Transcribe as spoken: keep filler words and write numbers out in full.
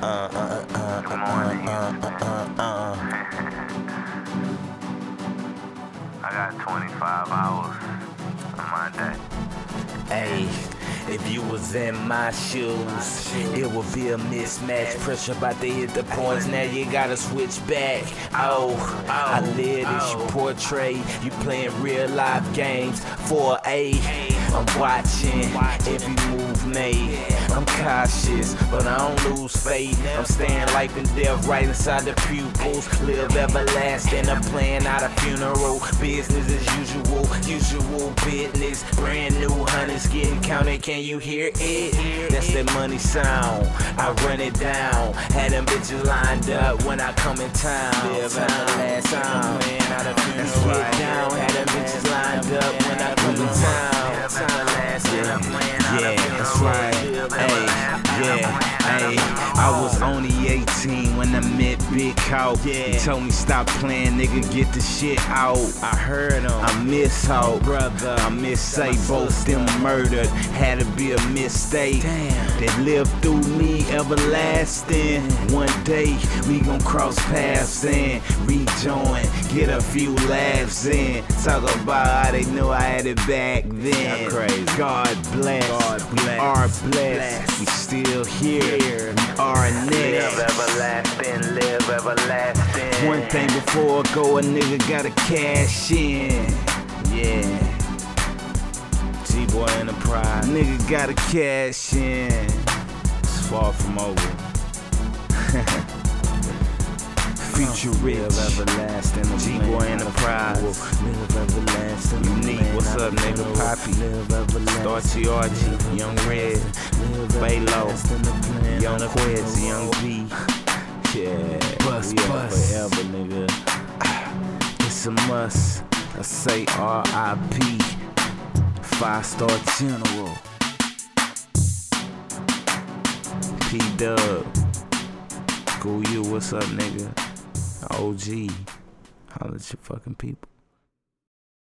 uh, uh, uh, Come on, uh, uh, uh, uh. I got twenty-five hours on my day. Hey, if you was in my shoes, it would be a mismatch. Pressure about to hit the points, now you gotta switch back. Oh, I live as you portray. You playing real life games for A. I'm watching every move made. I'm cautious, but I don't lose faith. I'm staying life and death right inside the pupils. Live everlasting, I'm playing out a funeral. Business as usual, usual business. Brand new hundreds getting counted, can you hear it? That's that money sound, I run it down. Had them bitches lined up when I come in town. Live everlasting, I'm playing out a funeral. Get down, had them bitches lined up when I come in town. Yeah, that's right. Hey, yeah, hey. I was only eighteen when I met Big Hawk. He told me stop playing, nigga, get the shit out. I heard him. I miss Hawk, brother. I miss say both them murdered. Had to be a mistake. That lived through me everlasting. One day we gon' cross paths and rejoin, get a few laughs in. Talk about how they knew I had it back then. Crazy. God bless. God bless. We are blessed. We still here. We are next. Live everlasting, live everlasting. One thing before I go, a nigga gotta cash in. Yeah. G-Boy Enterprise. Nigga gotta cash in. It's far from over. Future rich, everlasting, G-Boy Enterprise. Unique, what's up, nigga? Poppy, Starchy Archie, Young Red, Baylo, Young Quez, Young B. Yeah, bust, bust, forever, nigga. It's a must. I say R I P Five Star General. P-Dub. Cool you, what's up, nigga? O G, holla at your fucking people.